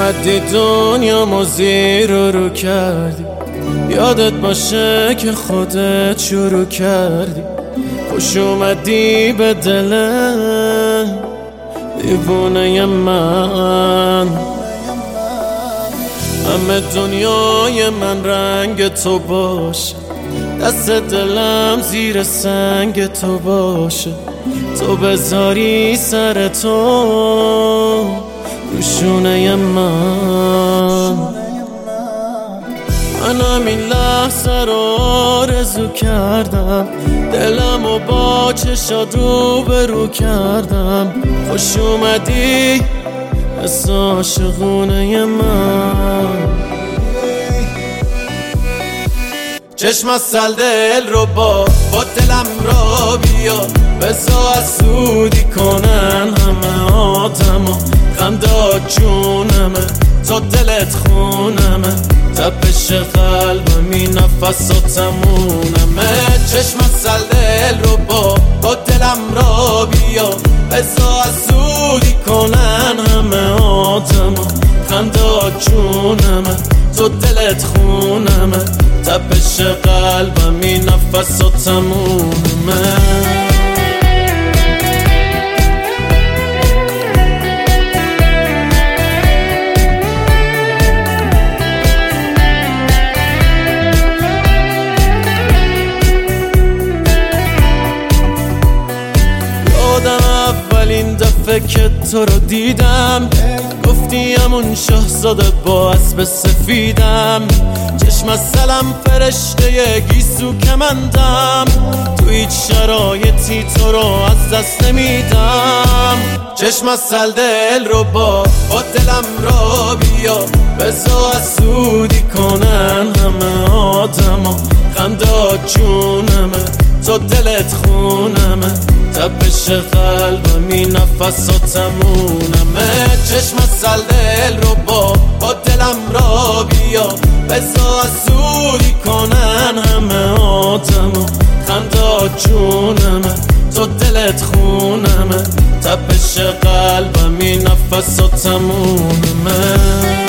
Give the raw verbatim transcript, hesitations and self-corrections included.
اومدی دنیا ما زیر و رو کردی، یادت باشه که خودت شروع کردی. خوش اومدی به دل دیوونه من، همه دنیای من رنگ تو باشه، دست دلم زیر سنگ تو باشه. تو بذاری سر تو روشونه من، من همین لحظه رو آرزو کردم، دلم و با چشات رو برو کردم. خوش اومدی از عاشقونه من، چشم از سل دل رو با با دلم را بیا، بزا از سودی کنن همه آدما. خندات جونمه تا دلت خونمه، تپش قلبمی نفساتمونمه. چشم از سل دل رو با با دلم را بیا، بزا از سودی کنن همه آدما. خندات جونمه تو دلت خونمه، تپش قلبمی نفساتمونمه. اولین دفعه که تو رو دیدم، گفتی همون شاهزاده با اسب سفیدم. چشم از سلم فرشته گیسو کمندم، تو هیچ شرایطی تو رو از دست نمیدم. چشم از سل دل رو با با دلم را بیا، بزا از سودی کنن همه آدما. خندات جونمه تو دلت خونمه، تپش قلبمی نفساتمونمه. چشم از سل دل رو با با دلم را بیا، بزا از سودی کنن همه آدما. خندات جونمه تو دلت خونمه، تپش قلبمی نفساتمونمه.